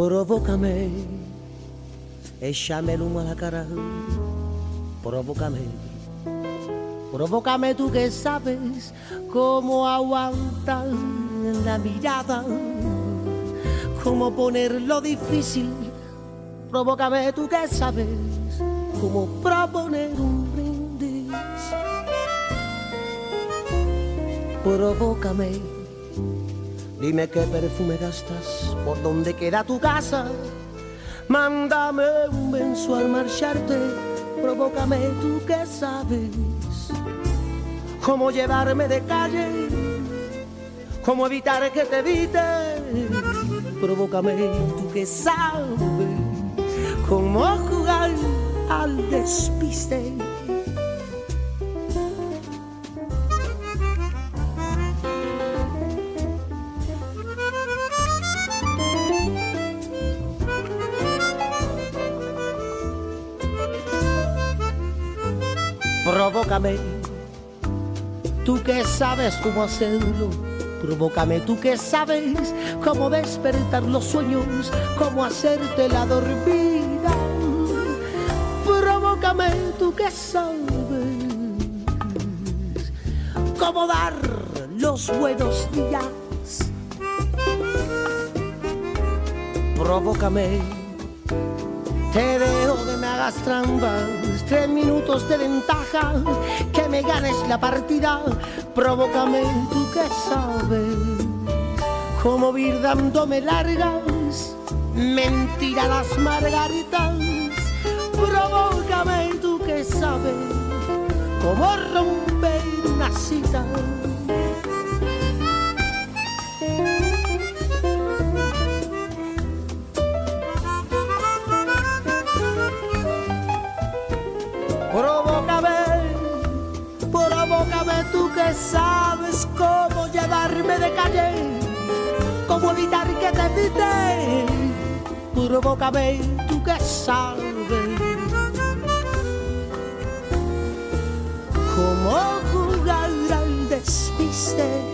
Provócame, échame el humo a la cara. Provócame, provócame tú que sabes cómo aguantar la mirada, cómo ponerlo difícil. Provócame tú que sabes cómo proponer un brindis. Provócame, dime qué perfume gastas, por dónde queda tu casa. Mándame un beso al marcharte. Provócame tú que sabes cómo llevarme de calle, cómo evitar que te evite. Provócame tú que sabes cómo jugar al despiste. Provócame, tú que sabes cómo hacerlo. Provócame, tú que sabes cómo despertar los sueños, cómo hacerte la dormida. Provócame, tú que sabes cómo dar los buenos días. Provócame, te dejo que me hagas trampas, 3 minutos de ventaja, que me ganes la partida. Provócame, tú que sabes cómo ir dándome largas, mentira las margaritas. Provócame, tú que sabes cómo romper una cita. Provócame tú que sabes cómo llevarme de calle, cómo evitar que te evite. Provócame tú que sabes cómo jugar al despiste.